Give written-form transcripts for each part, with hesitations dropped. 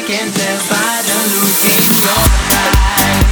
can tell by the look in your eyes.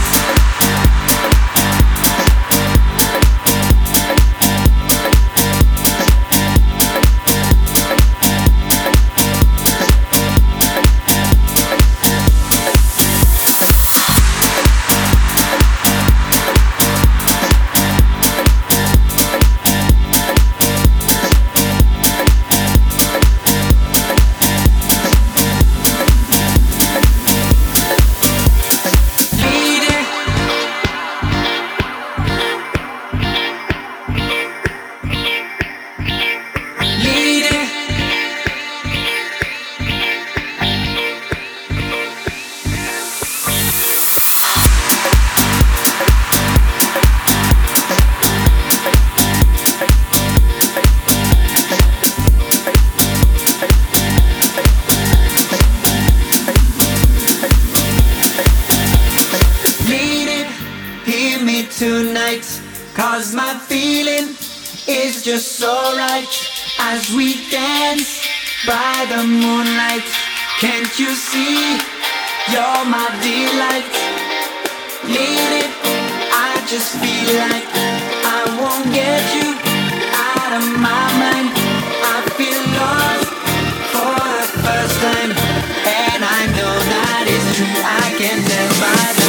Tonight, cause my feeling is just so right as we dance by the moonlight. Can't you see you're my delight? Need it, I just feel like I won't get you out of my mind. I feel lost for the first time, and I know that it's true. I can tell by the